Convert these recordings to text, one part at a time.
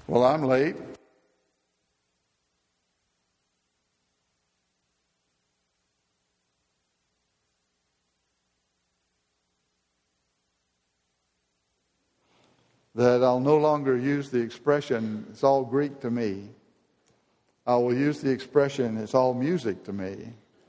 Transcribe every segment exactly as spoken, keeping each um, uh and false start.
Well, I'm late. That I'll no longer use the expression, it's all Greek to me. I will use the expression, it's all music to me.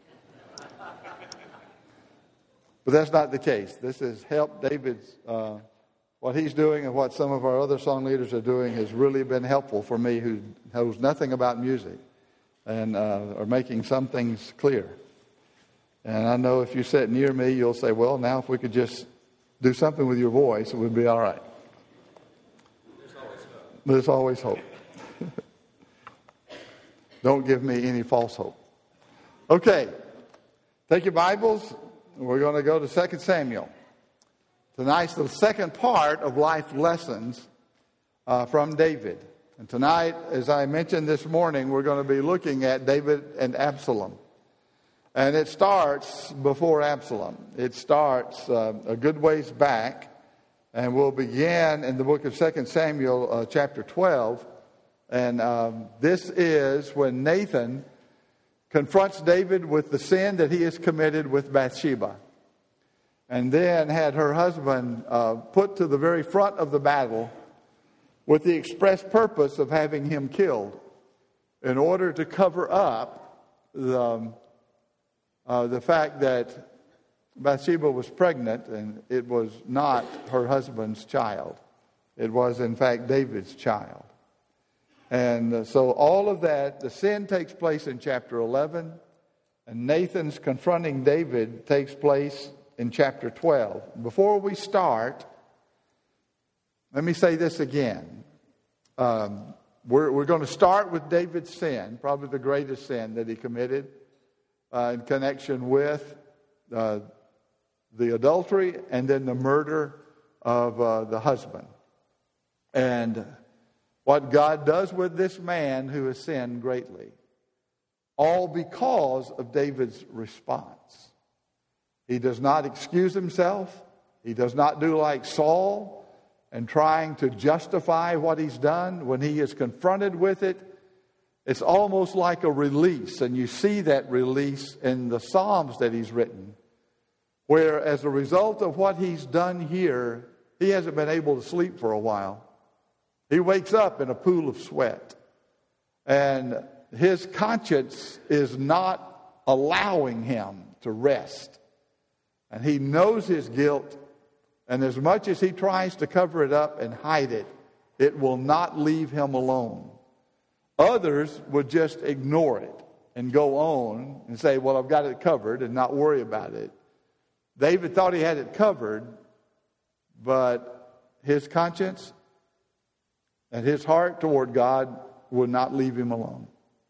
But that's not the case. This has helped David's, uh, what he's doing and what some of our other song leaders are doing has really been helpful for me who knows nothing about music and uh, are making some things clear. And I know if you sit near me, you'll say, well, now if we could just do something with your voice, it would be all right. There's always hope. Don't give me any false hope. Okay. Take your Bibles. We're going to go to Second Samuel. Tonight's the second part of life lessons uh, from David. And tonight, as I mentioned this morning, we're going to be looking at David and Absalom. And it starts before Absalom. It starts uh, a good ways back. And we'll begin in the book of Second Samuel, uh, chapter twelve. And um, this is when Nathan confronts David with the sin that he has committed with Bathsheba. And then had her husband uh, put to the very front of the battle with the express purpose of having him killed in order to cover up the, uh, the fact that Bathsheba was pregnant, and it was not her husband's child. It was, in fact, David's child. And so all of that, the sin takes place in chapter eleven, and Nathan's confronting David takes place in chapter twelve. Before we start, let me say this again. Um, we're, we're going to start with David's sin, probably the greatest sin that he committed uh, in connection with uh, the adultery and then the murder of uh, the husband. And what God does with this man who has sinned greatly. All because of David's response. He does not excuse himself. He does not do like Saul and trying to justify what he's done. When he is confronted with it, it's almost like a release. And you see that release in the Psalms that he's written, where as a result of what he's done here, he hasn't been able to sleep for a while. He wakes up in a pool of sweat. And his conscience is not allowing him to rest. And he knows his guilt. And as much as he tries to cover it up and hide it, it will not leave him alone. Others would just ignore it and go on and say, well, I've got it covered, and not worry about it. David thought he had it covered, but his conscience and his heart toward God would not leave him alone.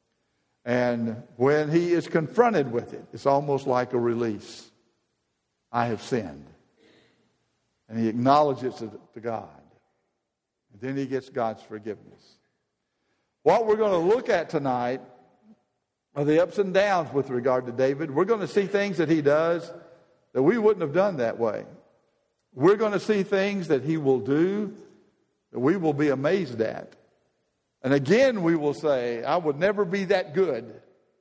And when he is confronted with it, it's almost like a release. I have sinned. And he acknowledges it to God. And then he gets God's forgiveness. What we're going to look at tonight are the ups and downs with regard to David. We're going to see things that he does that we wouldn't have done that way. We're going to see things that he will do that we will be amazed at. And again, we will say, I would never be that good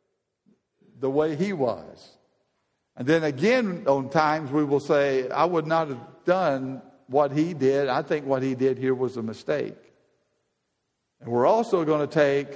the way he was. And then again, on times, we will say, I would not have done what he did. I think what he did here was a mistake. And we're also going to take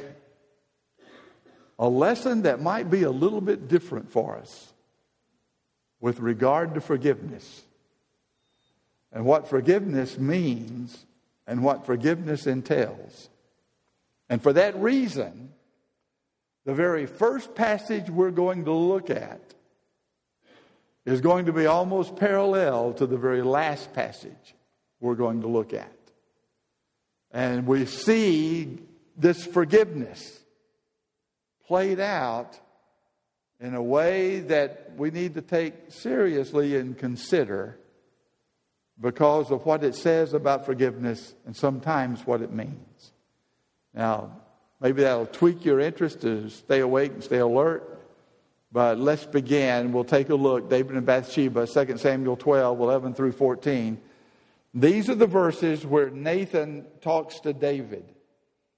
a lesson that might be a little bit different for us with regard to forgiveness. And what forgiveness means and what forgiveness entails. And for that reason, the very first passage we're going to look at is going to be almost parallel to the very last passage we're going to look at. And we see this forgiveness played out in a way that we need to take seriously and consider because of what it says about forgiveness and sometimes what it means. Now, maybe that'll tweak your interest to stay awake and stay alert. But let's begin. We'll take a look. David and Bathsheba, Second Samuel twelve, eleven through fourteen. These are the verses where Nathan talks to David.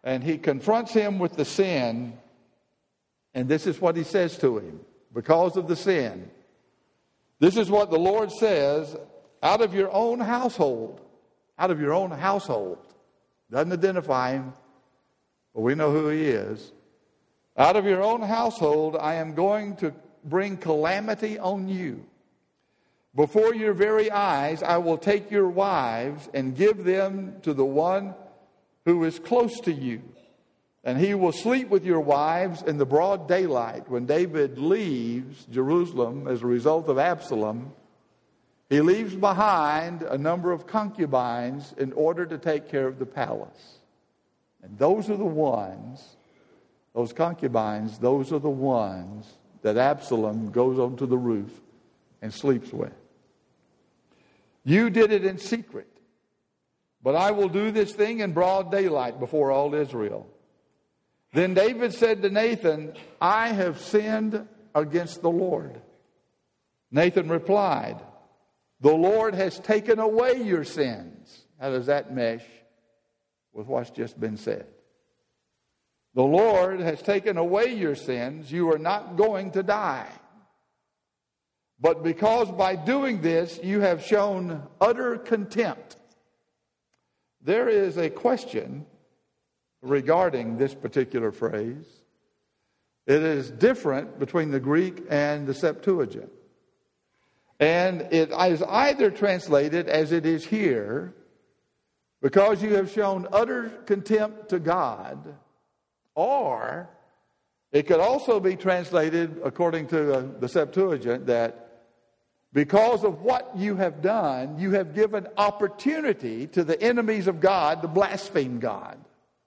and he confronts him with the sin. And this is what he says to him. Because of the sin, this is what the Lord says: out of your own household, out of your own household, doesn't identify him, but we know who he is. Out of your own household, I am going to bring calamity on you. Before your very eyes, I will take your wives and give them to the one who is close to you. And he will sleep with your wives in the broad daylight. When David leaves Jerusalem as a result of Absalom, he leaves behind a number of concubines in order to take care of the palace. And those are the ones, those concubines, those are the ones that Absalom goes onto the roof and sleeps with. You did it in secret, but I will do this thing in broad daylight before all Israel. Then David said to Nathan, I have sinned against the Lord. Nathan replied, the Lord has taken away your sins. How does that mesh with what's just been said? The Lord has taken away your sins. You are not going to die. But because by doing this, you have shown utter contempt. There is a question regarding this particular phrase. It is different between the Greek and the Septuagint. And it is either translated as it is here, because you have shown utter contempt to God, or it could also be translated, according to uh, the Septuagint, that because of what you have done, you have given opportunity to the enemies of God to blaspheme God.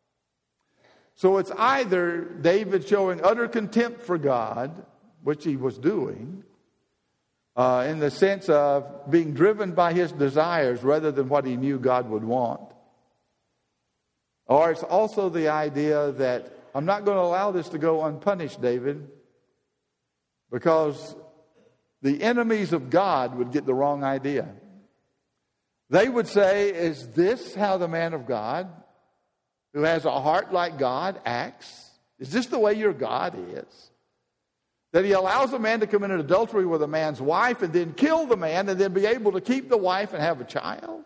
So it's either David showing utter contempt for God, which he was doing, uh, in the sense of being driven by his desires rather than what he knew God would want. Or it's also the idea that I'm not going to allow this to go unpunished, David, because the enemies of God would get the wrong idea. They would say, is this how the man of God, who has a heart like God, acts? Is this the way your God is? That he allows a man to commit an adultery with a man's wife and then kill the man and then be able to keep the wife and have a child?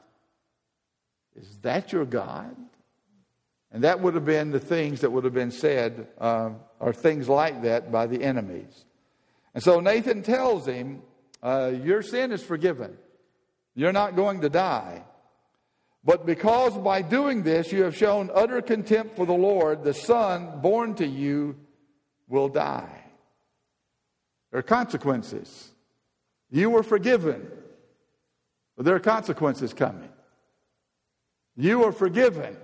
Is that your God? And that would have been the things that would have been said, uh, or things like that, by the enemies. And so Nathan tells him, uh, your sin is forgiven. You're not going to die. But because by doing this you have shown utter contempt for the Lord, the son born to you will die. There are consequences. You were forgiven, but there are consequences coming. You were forgiven,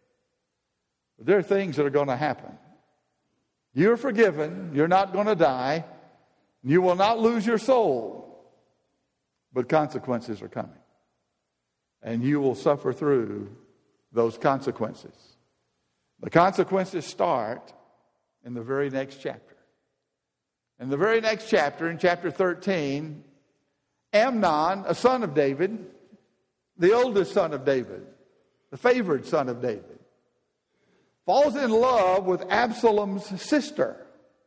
but there are things that are going to happen. You're forgiven. You're not going to die. You will not lose your soul, but consequences are coming. And you will suffer through those consequences. The consequences start in the very next chapter. In the very next chapter, in chapter thirteen, Amnon, a son of David, the oldest son of David, the favored son of David, falls in love with Absalom's sister.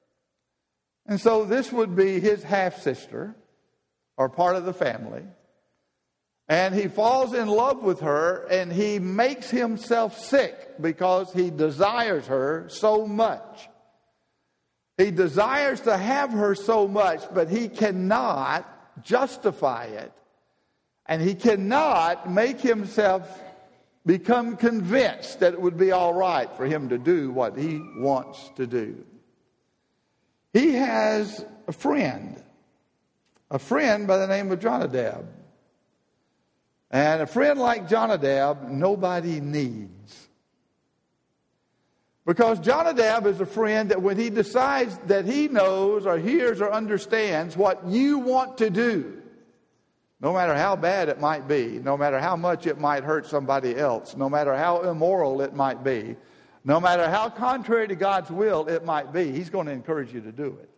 And so this would be his half-sister, or part of the family. And he falls in love with her, and he makes himself sick because he desires her so much. He desires to have her so much, but he cannot justify it. And he cannot make himself become convinced that it would be all right for him to do what he wants to do. He has a friend, a friend by the name of Jonadab. And a friend like Jonadab, nobody needs. Because Jonadab is a friend that when he decides that he knows or hears or understands what you want to do, no matter how bad it might be, no matter how much it might hurt somebody else, no matter how immoral it might be, no matter how contrary to God's will it might be, he's going to encourage you to do it.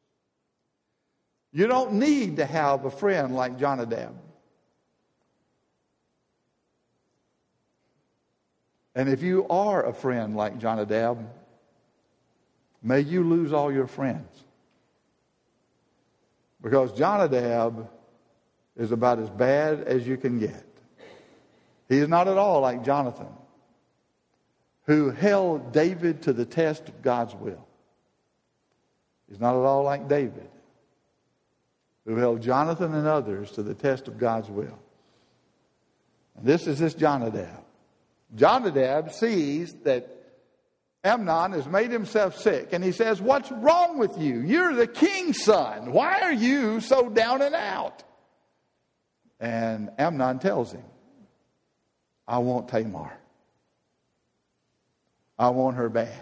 You don't need to have a friend like Jonadab. And if you are a friend like Jonadab, may you lose all your friends. Because Jonadab is about as bad as you can get. He is not at all like Jonathan, who held David to the test of God's will. He's not at all like David, who held Jonathan and others to the test of God's will. And this is this Jonadab. Jonadab sees that Amnon has made himself sick, and he says, "What's wrong with you? You're the king's son. Why are you so down and out?" And Amnon tells him, "I want Tamar. I want her bad,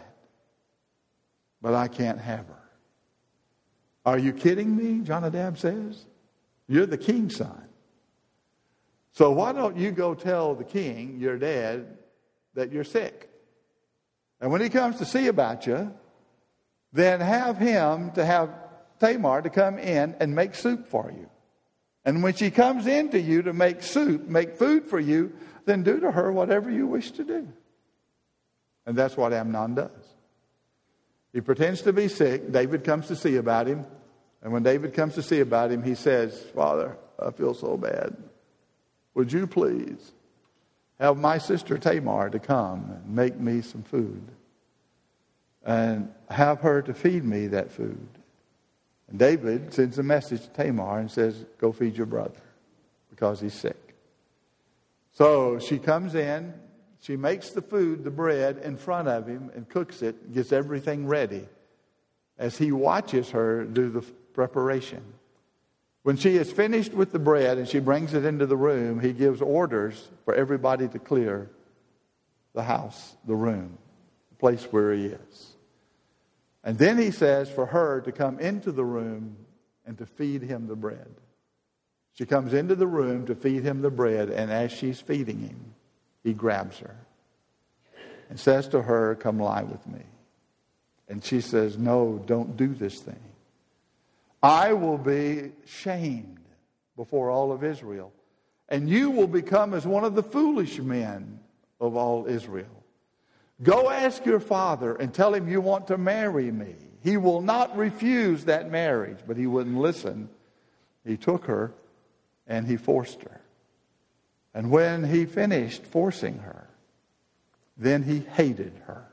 but I can't have her." "Are you kidding me?" Jonadab says. "You're the king's son. So why don't you go tell the king, your dad, that you're sick? And when he comes to see about you, then have him to have Tamar to come in and make soup for you. And when she comes in to you to make soup, make food for you, then do to her whatever you wish to do." And that's what Amnon does. He pretends to be sick. David comes to see about him. And when David comes to see about him, he says, "Father, I feel so bad. Would you please have my sister Tamar to come and make me some food and have her to feed me that food?" And David sends a message to Tamar and says, "Go feed your brother because he's sick." So she comes in, she makes the food, the bread, in front of him and cooks it, gets everything ready as he watches her do the preparation. When she is finished with the bread and she brings it into the room, he gives orders for everybody to clear the house, the room, the place where he is. And then he says for her to come into the room and to feed him the bread. She comes into the room to feed him the bread, and as she's feeding him, he grabs her and says to her, "Come lie with me." And she says, "No, don't do this thing. I will be shamed before all of Israel, and you will become as one of the foolish men of all Israel. Go ask your father and tell him you want to marry me. He will not refuse that marriage." But he wouldn't listen. He took her and he forced her. And when he finished forcing her, then he hated her.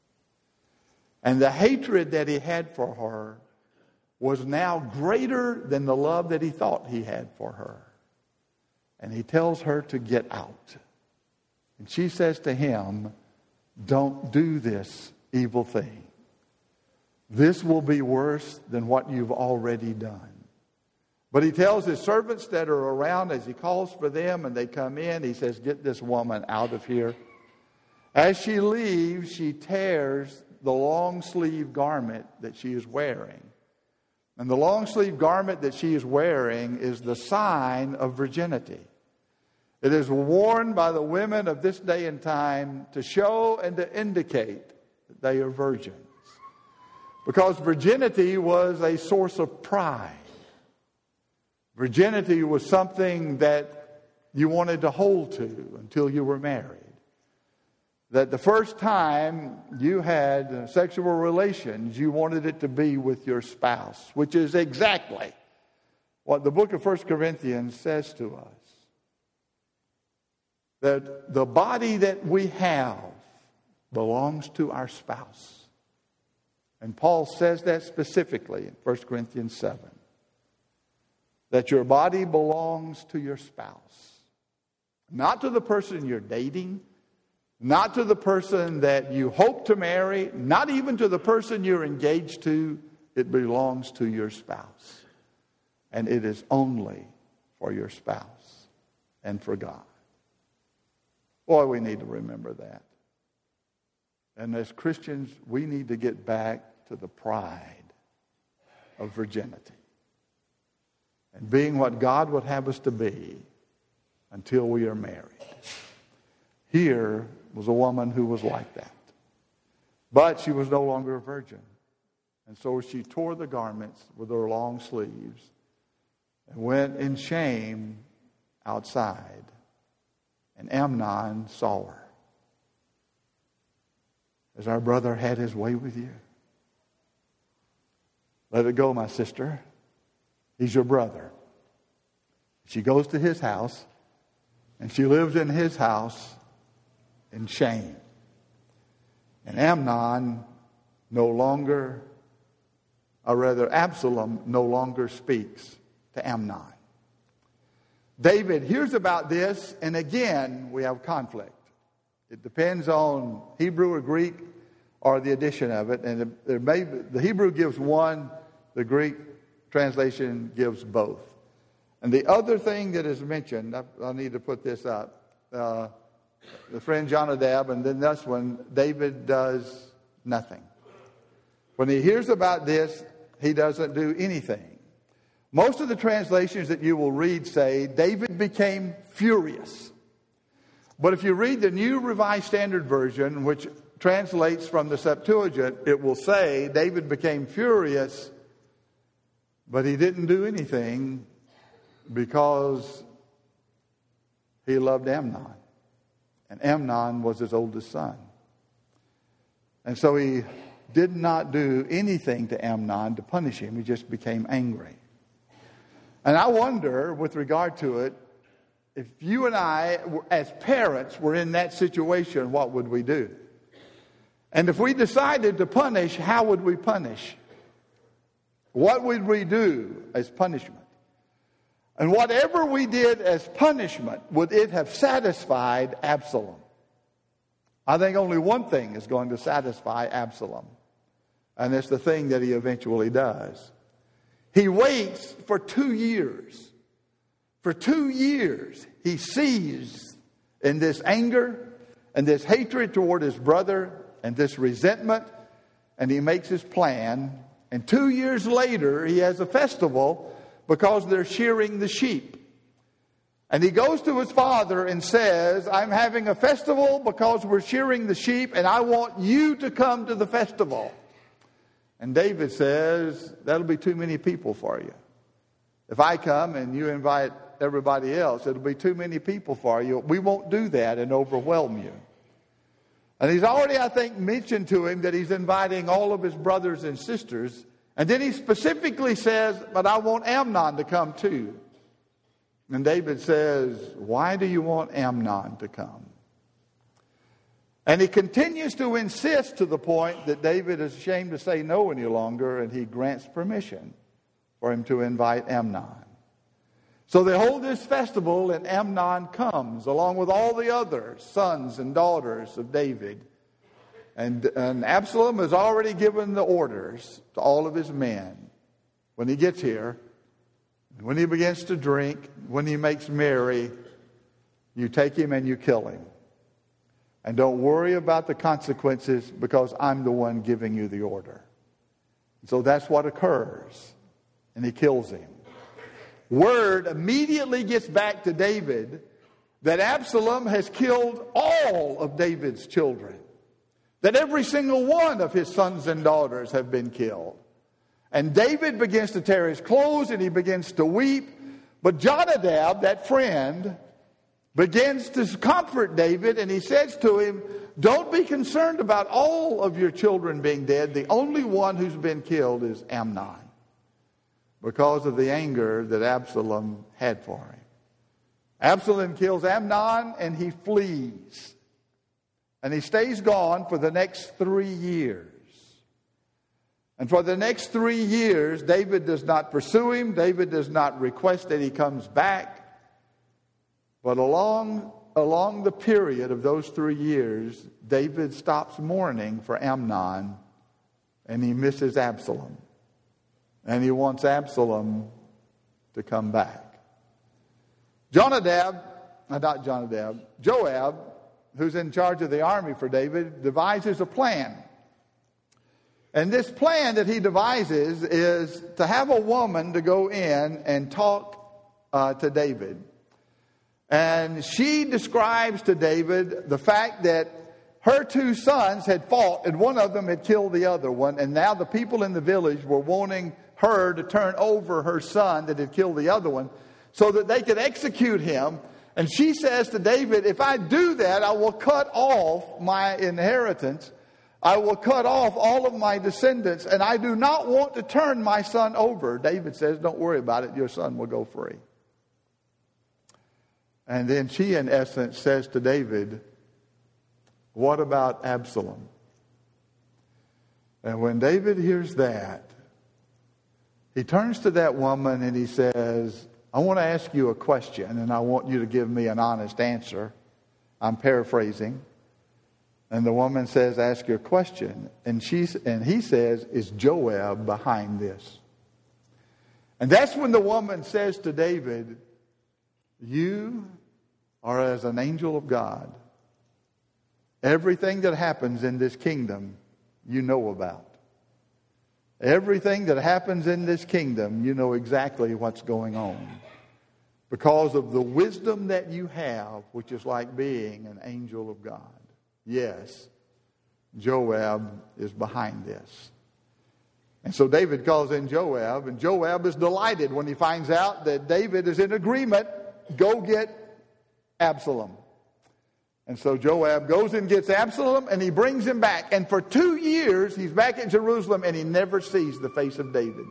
And the hatred that he had for her was now greater than the love that he thought he had for her. And he tells her to get out. And she says to him, "Don't do this evil thing. This will be worse than what you've already done." But he tells his servants that are around, as he calls for them and they come in, he says, "Get this woman out of here." As she leaves, she tears the long sleeve garment that she is wearing. And the long sleeve garment that she is wearing is the sign of virginity. It is worn by the women of this day and time to show and to indicate that they are virgins. Because virginity was a source of pride. Virginity was something that you wanted to hold to until you were married. That the first time you had sexual relations, you wanted it to be with your spouse, which is exactly what the book of First Corinthians says to us. That the body that we have belongs to our spouse. And Paul says that specifically in First Corinthians seven. That your body belongs to your spouse. Not to the person you're dating. Not to the person that you hope to marry, not even to the person you're engaged to. It belongs to your spouse. And it is only for your spouse and for God. Boy, we need to remember that. And as Christians, we need to get back to the pride of virginity. And being what God would have us to be until we are married. Here was a woman who was like that. But she was no longer a virgin. And so she tore the garments with her long sleeves and went in shame outside. And Amnon saw her. Has our brother had his way with you? Let it go, my sister. He's your brother. She goes to his house, and she lives in his house in shame. And Amnon no longer, or rather Absalom no longer speaks to Amnon. David hears about this, and again we have conflict. It depends on Hebrew or Greek or the addition of it. And there may be, the Hebrew gives one, the Greek translation gives both. And the other thing that is mentioned, I, I need to put this up. Uh, the friend Jonadab, and then this one, David does nothing. When he hears about this, he doesn't do anything. Most of the translations that you will read say, David became furious. But if you read the New Revised Standard Version, which translates from the Septuagint, it will say, David became furious, but he didn't do anything because he loved Amnon. And Amnon was his oldest son. And so he did not do anything to Amnon to punish him. He just became angry. And I wonder, with regard to it, if you and I, as parents, were in that situation, what would we do? And if we decided to punish, how would we punish? What would we do as punishment? And whatever we did as punishment, would it have satisfied Absalom? I think only one thing is going to satisfy Absalom. And it's the thing that he eventually does. He waits for two years. For two years, he sees in this anger and this hatred toward his brother and this resentment, and he makes his plan. And two years later, he has a festival because they're shearing the sheep. And he goes to his father and says, I'm having a festival because we're shearing the sheep, and I want you to come to the festival. And David says, that'll be too many people for you. If I come and you invite everybody else, it'll be too many people for you. We won't do that and overwhelm you. And he's already, I think, mentioned to him that he's inviting all of his brothers and sisters. And then he specifically says, but I want Amnon to come too. And David says, why do you want Amnon to come? And he continues to insist to the point that David is ashamed to say no any longer, and he grants permission for him to invite Amnon. So they hold this festival, and Amnon comes along with all the other sons and daughters of David. And, and Absalom has already given the orders to all of his men. When he gets here, when he begins to drink, when he makes merry, you take him and you kill him. And don't worry about the consequences because I'm the one giving you the order. So that's what occurs. And he kills him. Word immediately gets back to David that Absalom has killed all of David's children. That every single one of his sons and daughters have been killed. And David begins to tear his clothes and he begins to weep. But Jonadab, that friend, begins to comfort David, and he says to him, don't be concerned about all of your children being dead. The only one who's been killed is Amnon, because of the anger that Absalom had for him. Absalom kills Amnon and he flees. And he stays gone for the next three years. And for the next three years, David does not pursue him. David does not request that he comes back. But along, along the period of those three years, David stops mourning for Amnon, and he misses Absalom. And he wants Absalom to come back. Jonadab, not Jonadab, Joab, who's in charge of the army for David, devises a plan. And this plan that he devises is to have a woman to go in and talk uh, to David. And she describes to David the fact that her two sons had fought and one of them had killed the other one. And now the people in the village were wanting her to turn over her son that had killed the other one so that they could execute him. And she says to David, if I do that, I will cut off my inheritance. I will cut off all of my descendants, and I do not want to turn my son over. David says, don't worry about it. Your son will go free. And then she, in essence, says to David, what about Absalom? And when David hears that, he turns to that woman and he says, I want to ask you a question, and I want you to give me an honest answer. I'm paraphrasing. And the woman says, ask your question. And she's, and he says, is Joab behind this? And that's when the woman says to David, you are as an angel of God. Everything that happens in this kingdom, you know about. Everything that happens in this kingdom, you know exactly what's going on. Because of the wisdom that you have, which is like being an angel of God. Yes, Joab is behind this. And so David calls in Joab, and Joab is delighted when he finds out that David is in agreement. Go get Absalom. And so Joab goes and gets Absalom, and he brings him back. And for two years, he's back in Jerusalem, and he never sees the face of David.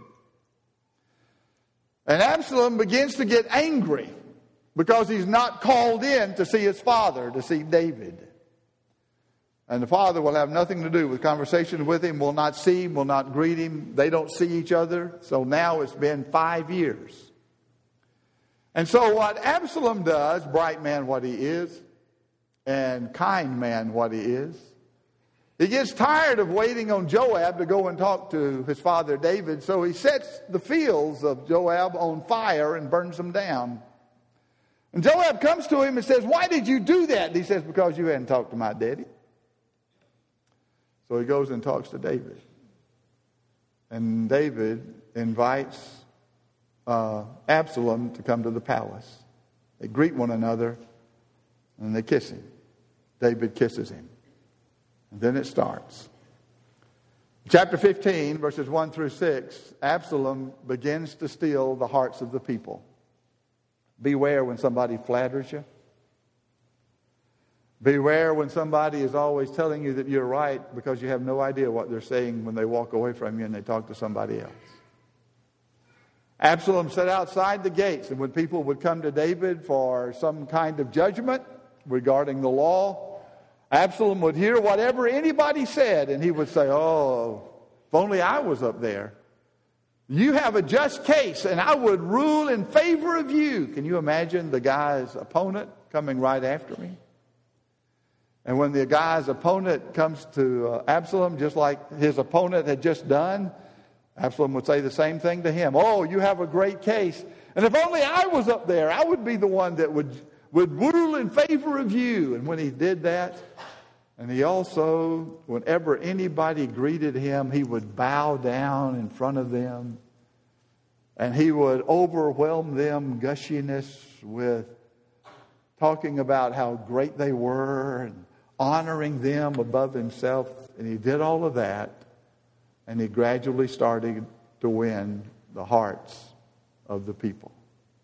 And Absalom begins to get angry because he's not called in to see his father, to see David. And the father will have nothing to do with conversation with him, will not see him, will not greet him. They don't see each other. So now it's been five years. And so what Absalom does, bright man what he is, and kind man what he is, he gets tired of waiting on Joab to go and talk to his father David, so he sets the fields of Joab on fire and burns them down. And Joab comes to him and says, why did you do that? And he says, because you hadn't talked to my daddy. So he goes and talks to David. And David invites uh, Absalom to come to the palace. They greet one another and they kiss him. David kisses him. And then it starts. Chapter fifteen, verses one through six, Absalom begins to steal the hearts of the people. Beware when somebody flatters you. Beware when somebody is always telling you that you're right because you have no idea what they're saying when they walk away from you and they talk to somebody else. Absalom sat outside the gates, and when people would come to David for some kind of judgment regarding the law, Absalom would hear whatever anybody said, and he would say, oh, if only I was up there. You have a just case, and I would rule in favor of you. Can you imagine the guy's opponent coming right after me? And when the guy's opponent comes to uh, Absalom, just like his opponent had just done, Absalom would say the same thing to him. Oh, you have a great case. And if only I was up there, I would be the one that would, would rule in favor of you. And when he did that, and he also, whenever anybody greeted him, he would bow down in front of them. And he would overwhelm them, gushiness, with talking about how great they were and honoring them above himself. And he did all of that. And he gradually started to win the hearts of the people.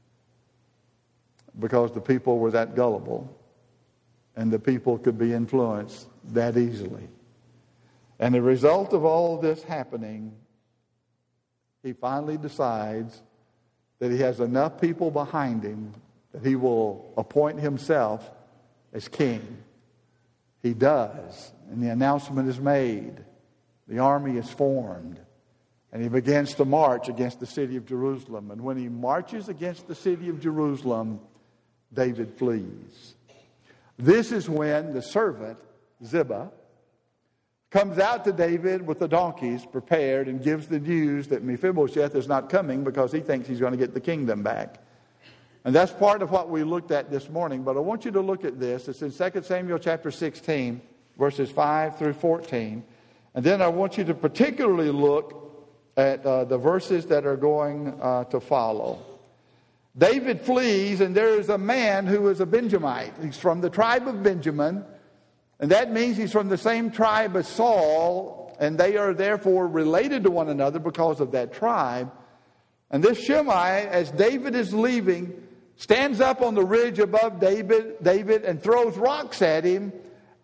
Because the people were that gullible. And the people could be influenced that easily. And the result of all this happening, he finally decides that he has enough people behind him that he will appoint himself as king. He does. And the announcement is made. The army is formed. And he begins to march against the city of Jerusalem. And when he marches against the city of Jerusalem, David flees. This is when the servant, Ziba, comes out to David with the donkeys prepared and gives the news that Mephibosheth is not coming because he thinks he's going to get the kingdom back. And that's part of what we looked at this morning. But I want you to look at this. It's in Second Samuel chapter sixteen, verses five through fourteen. And then I want you to particularly look at uh, the verses that are going uh, to follow. David flees, and there is a man who is a Benjamite. He's from the tribe of Benjamin. And that means he's from the same tribe as Saul. And they are therefore related to one another because of that tribe. And this Shimei, as David is leaving, stands up on the ridge above David, David and throws rocks at him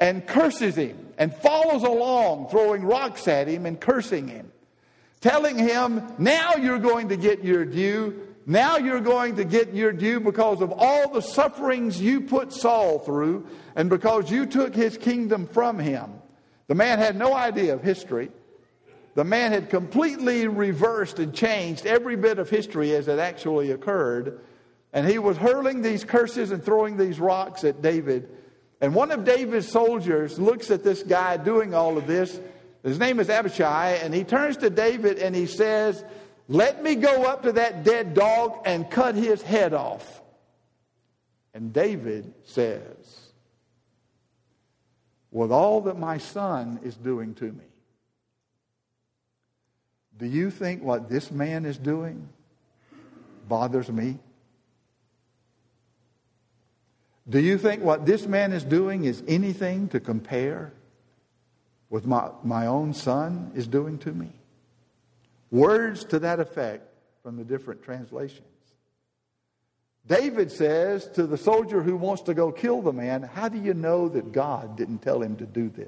and curses him and follows along, throwing rocks at him and cursing him, telling him, now you're going to get your due. Now you're going to get your due because of all the sufferings you put Saul through and because you took his kingdom from him. The man had no idea of history. The man had completely reversed and changed every bit of history as it actually occurred. And he was hurling these curses and throwing these rocks at David. And one of David's soldiers looks at this guy doing all of this. His name is Abishai. And he turns to David and he says, let me go up to that dead dog and cut his head off. And David says, with all that my son is doing to me, do you think what this man is doing bothers me? Do you think what this man is doing is anything to compare with my, my own son is doing to me? Words to that effect from the different translations. David says to the soldier who wants to go kill the man, how do you know that God didn't tell him to do this?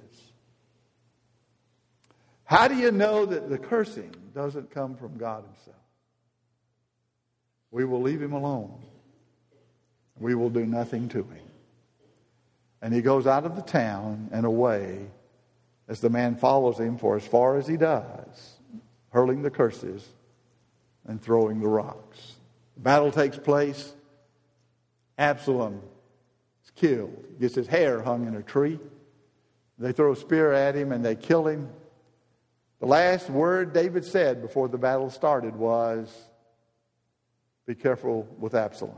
How do you know that the cursing doesn't come from God himself? We will leave him alone. We will do nothing to him. And he goes out of the town and away as the man follows him for as far as he does, hurling the curses and throwing the rocks. The battle takes place. Absalom is killed. He gets his hair hung in a tree. They throw a spear at him and they kill him. The last word David said before the battle started was, be careful with Absalom.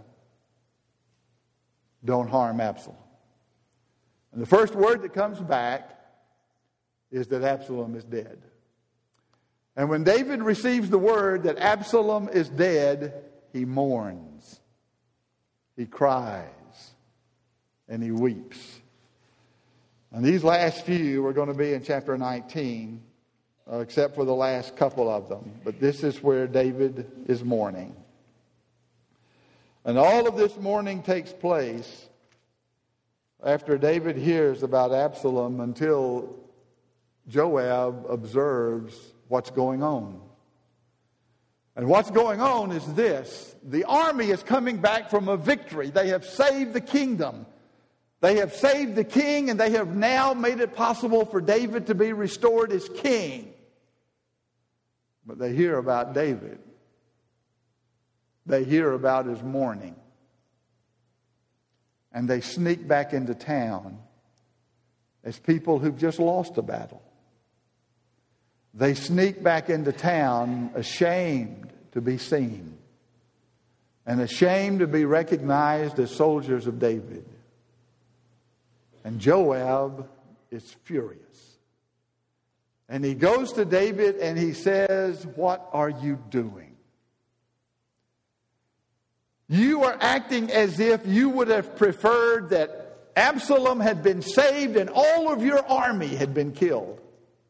Don't harm Absalom. And the first word that comes back is that Absalom is dead. And when David receives the word that Absalom is dead, he mourns, he cries, and he weeps. And these last few are going to be in chapter nineteen, uh, except for the last couple of them. But this is where David is mourning. And all of this mourning takes place after David hears about Absalom until Joab observes what's going on. And what's going on is this. The army is coming back from a victory. They have saved the kingdom. They have saved the king, and they have now made it possible for David to be restored as king. But they hear about David. They hear about his mourning. And they sneak back into town as people who've just lost a battle. They sneak back into town ashamed to be seen and ashamed to be recognized as soldiers of David. And Joab is furious. And he goes to David and he says, what are you doing? You are acting as if you would have preferred that Absalom had been saved and all of your army had been killed.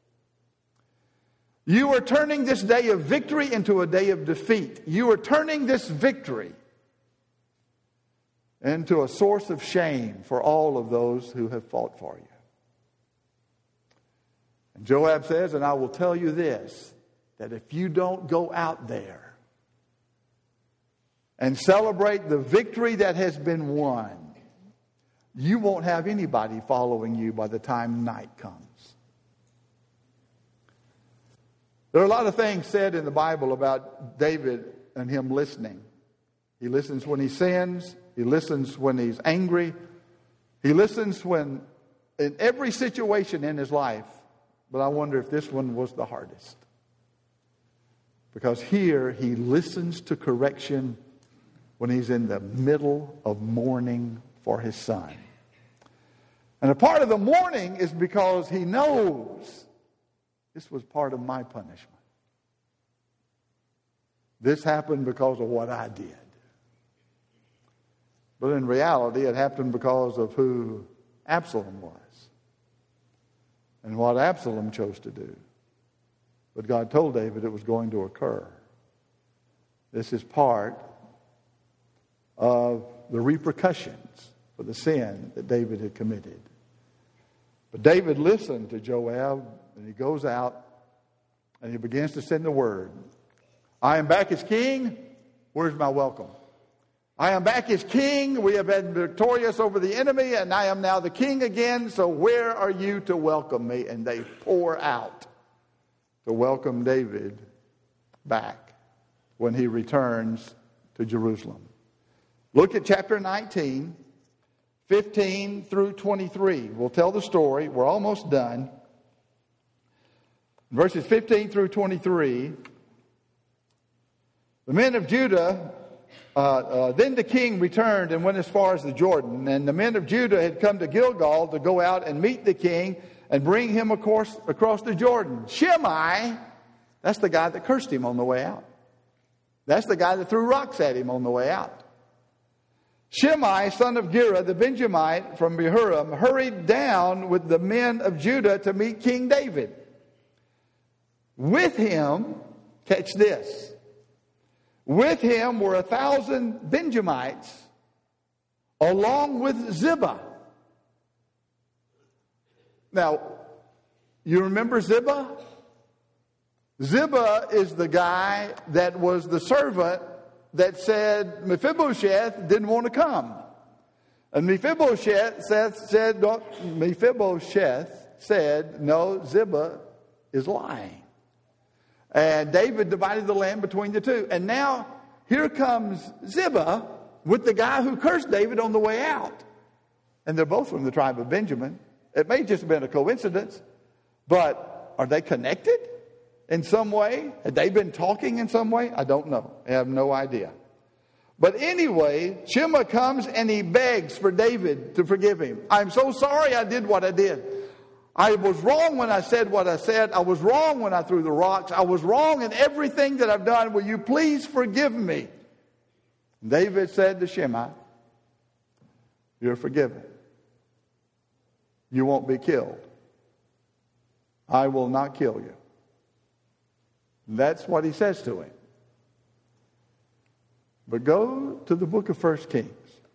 You are turning this day of victory into a day of defeat. You are turning this victory into a source of shame for all of those who have fought for you. And Joab says, and I will tell you this, that if you don't go out there and celebrate the victory that has been won, you won't have anybody following you by the time night comes. There are a lot of things said in the Bible about David and him listening. He listens when he sins. He listens when he's angry. He listens when, in every situation in his life. But I wonder if this one was the hardest. Because here he listens to correction when he's in the middle of mourning for his son. And a part of the mourning is because he knows this was part of my punishment. This happened because of what I did. But in reality, it happened because of who Absalom was and what Absalom chose to do. But God told David it was going to occur. This is part of the repercussions for the sin that David had committed. But David listened to Joab, and he goes out and he begins to send the word. I am back as king. Where's my welcome? I am back as king. We have been victorious over the enemy, and I am now the king again. So where are you to welcome me? And they pour out to welcome David back when he returns to Jerusalem. Look at chapter nineteen, fifteen through twenty-three. We'll tell the story. We're almost done. Verses fifteen through twenty-three. The men of Judah, uh, uh, then the king returned and went as far as the Jordan. And the men of Judah had come to Gilgal to go out and meet the king and bring him across, across the Jordan. Shimei, that's the guy that cursed him on the way out. That's the guy that threw rocks at him on the way out. Shimei, son of Gera, the Benjamite from Bahurim, hurried down with the men of Judah to meet King David. With him, catch this, with him were a thousand Benjamites, along with Ziba. Now, you remember Ziba? Ziba is the guy that was the servant that said Mephibosheth didn't want to come. And Mephibosheth said, said Mephibosheth said, no, Ziba is lying. And David divided the land between the two. And now here comes Ziba with the guy who cursed David on the way out. And they're both from the tribe of Benjamin. It may just have been a coincidence, but are they connected in some way? Had they been talking in some way? I don't know. I have no idea. But anyway, Shimei comes and he begs for David to forgive him. I'm so sorry I did what I did. I was wrong when I said what I said. I was wrong when I threw the rocks. I was wrong in everything that I've done. Will you please forgive me? David said to Shimei, you're forgiven. You won't be killed. I will not kill you. That's what he says to him. But go to the book of First Kings.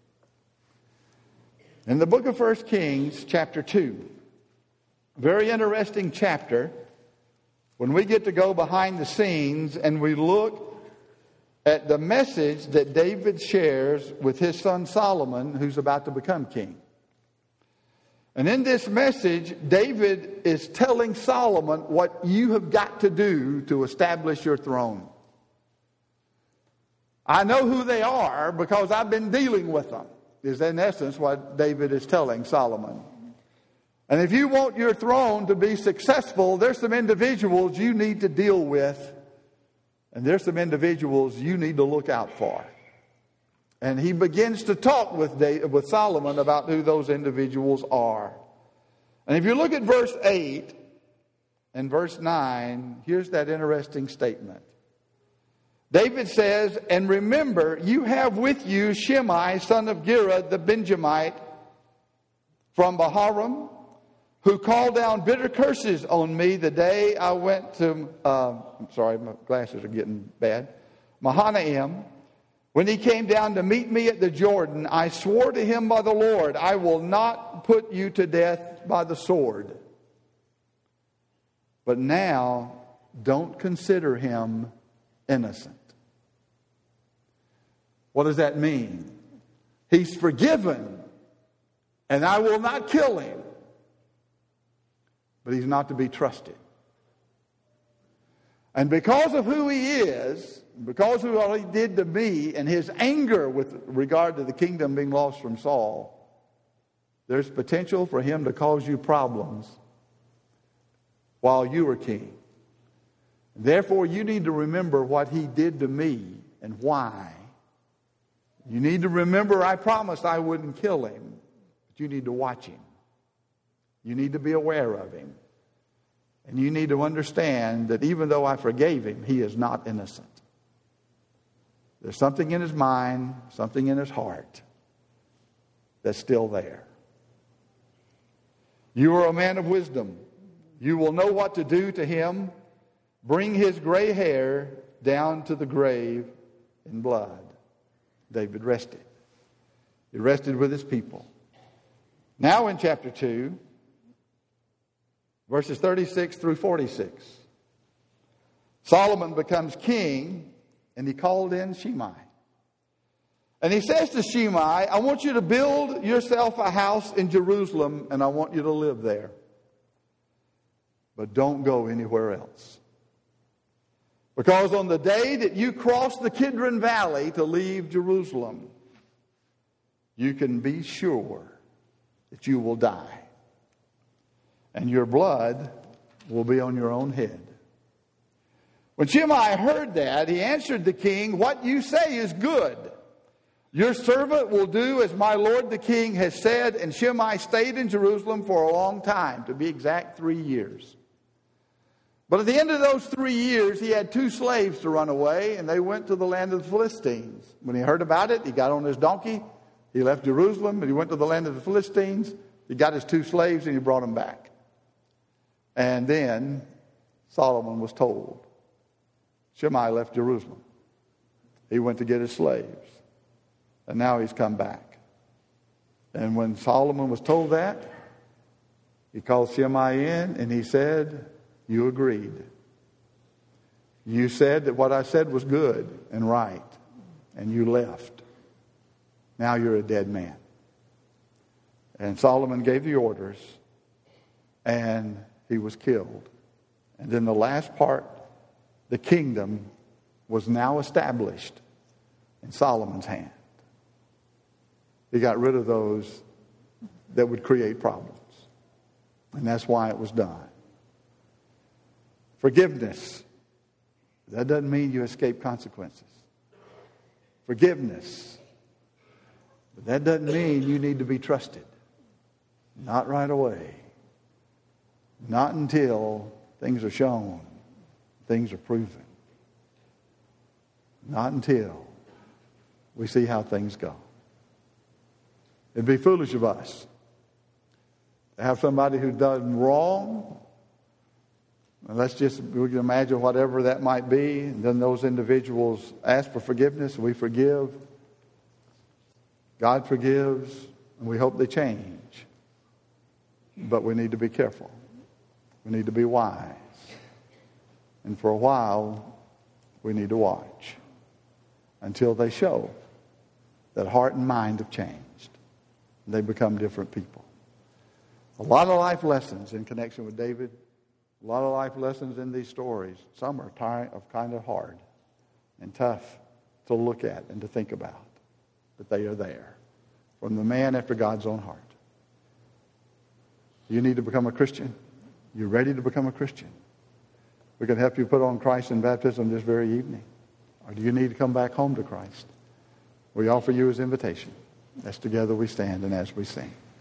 In the book of First Kings, chapter two, very interesting chapter when we get to go behind the scenes and we look at the message that David shares with his son Solomon, who's about to become king. And in this message, David is telling Solomon what you have got to do to establish your throne. I know who they are because I've been dealing with them, is in essence what David is telling Solomon. And if you want your throne to be successful, there's some individuals you need to deal with. And there's some individuals you need to look out for. And he begins to talk with David, with Solomon about who those individuals are. And if you look at verse eight and verse nine, here's that interesting statement. David says, and remember, you have with you Shimei, son of Gera, the Benjamite from Bahurim, who called down bitter curses on me the day I went to, uh, I'm sorry, my glasses are getting bad, Mahanaim. When he came down to meet me at the Jordan, I swore to him by the Lord, I will not put you to death by the sword. But now, don't consider him innocent. What does that mean? He's forgiven, and I will not kill him. But he's not to be trusted. And because of who he is, because of what he did to me and his anger with regard to the kingdom being lost from Saul, there's potential for him to cause you problems while you were king. Therefore, you need to remember what he did to me and why. You need to remember I promised I wouldn't kill him, but you need to watch him. You need to be aware of him. And you need to understand that even though I forgave him, he is not innocent. There's something in his mind, something in his heart that's still there. You are a man of wisdom. You will know what to do to him. Bring his gray hair down to the grave in blood. David rested. He rested with his people. Now in chapter two, verses thirty-six through forty-six. Solomon becomes king, and he called in Shimei. And he says to Shimei, I want you to build yourself a house in Jerusalem, and I want you to live there. But don't go anywhere else. Because on the day that you cross the Kidron Valley to leave Jerusalem, you can be sure that you will die. And your blood will be on your own head. When Shimei heard that, he answered the king, what you say is good. Your servant will do as my lord the king has said. And Shimei stayed in Jerusalem for a long time, to be exact, three years. But at the end of those three years, he had two slaves to run away, and they went to the land of the Philistines. When he heard about it, he got on his donkey. He left Jerusalem, and he went to the land of the Philistines. He got his two slaves, and he brought them back. And then Solomon was told, Shimei left Jerusalem. He went to get his slaves. And now he's come back. And when Solomon was told that, he called Shimei in, and he said, you agreed. You said that what I said was good and right, and you left. Now you're a dead man. And Solomon gave the orders, and he was killed. And then the last part, the kingdom was now established in Solomon's hand. He got rid of those that would create problems. And that's why it was done. Forgiveness. That doesn't mean you escape consequences. Forgiveness. But that doesn't mean you need to be trusted. Not right away. Not until things are shown, things are proven. Not until we see how things go. It'd be foolish of us to have somebody who's done wrong. And let's just, we can imagine whatever that might be. And then those individuals ask for forgiveness. We forgive. God forgives. And we hope they change. But we need to be careful. We need to be wise. And for a while, we need to watch until they show that heart and mind have changed. They become different people. A lot of life lessons in connection with David. A lot of life lessons in these stories. Some are kind of hard and tough to look at and to think about. But they are there. From the man after God's own heart. You need to become a Christian. You're ready to become a Christian. We can help you put on Christ in baptism this very evening. Or do you need to come back home to Christ? We offer you his invitation. As together we stand and as we sing.